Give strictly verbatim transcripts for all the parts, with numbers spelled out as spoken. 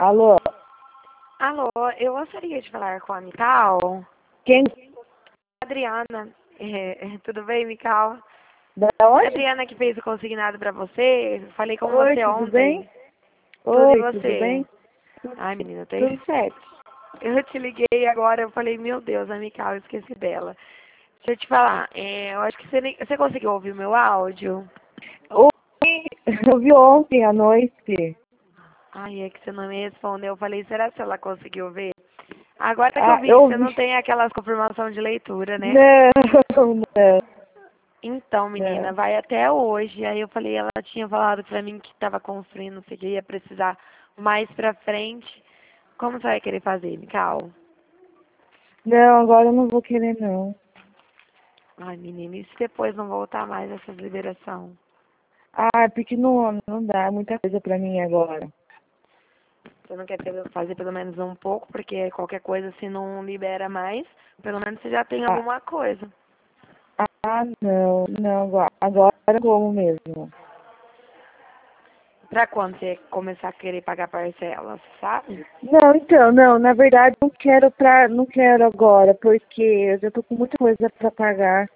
Alô? Alô, eu gostaria de falar com a Mical. Quem? Adriana, é, é, tudo bem, Mical? Da A onde? Adriana que fez o consignado pra você, falei com Oi, você tudo ontem. bem? Tudo e Oi, tudo você? bem? Ai, menina, tem... Tudo certo. Eu te liguei agora, eu falei, meu Deus, a Mical, eu esqueci dela. Deixa eu te falar, é, eu acho que você, nem- você conseguiu ouvir o meu áudio? Oi, eu vi ontem à noite. Ai, é que você não me respondeu. Eu falei, será que ela conseguiu ver? Agora que eu Ah, vi que eu você vi. não tem aquelas confirmação de leitura, né? Não, não, Então, menina, não. vai até hoje. Aí eu falei, ela tinha falado pra mim que estava construindo, não sei o que, ia precisar mais pra frente. Como você vai querer fazer, Mical? Não, agora eu não vou querer, não. Ai, menina, e se depois não voltar mais essas liberação? Ah, porque não, não dá muita coisa pra mim agora. Você não quer ter- fazer pelo menos um pouco, porque qualquer coisa, se não libera mais, pelo menos você já tem Ah, alguma coisa. ah, não, não, agora, agora como mesmo? Pra quando você começar a querer pagar parcelas, sabe? Não, então, não, na verdade não quero pra, não quero agora, porque eu já tô com muita coisa pra pagar.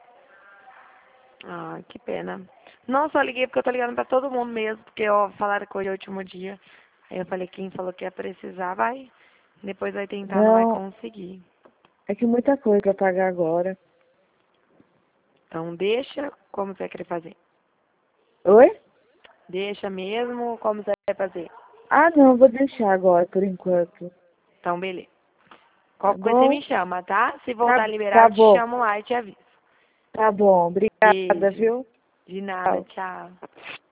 Ah, que pena. Não, só liguei porque eu tô ligando pra todo mundo mesmo, porque ó, falaram que hoje é o último dia. Aí eu falei, quem falou que ia precisar, vai. Depois vai tentar, não vai Não, conseguir. é que muita coisa pra pagar agora. Então deixa como você vai querer fazer. Oi? Deixa mesmo como você vai fazer. Ah, não, vou deixar agora, por enquanto. Então, beleza. Tá Qualquer coisa você bom? me chama, tá? Se Tá, voltar a liberar, tá eu te bom, chamo lá e te aviso. tá bom. Obrigada, Beijo. viu? De nada, Tchau. tchau.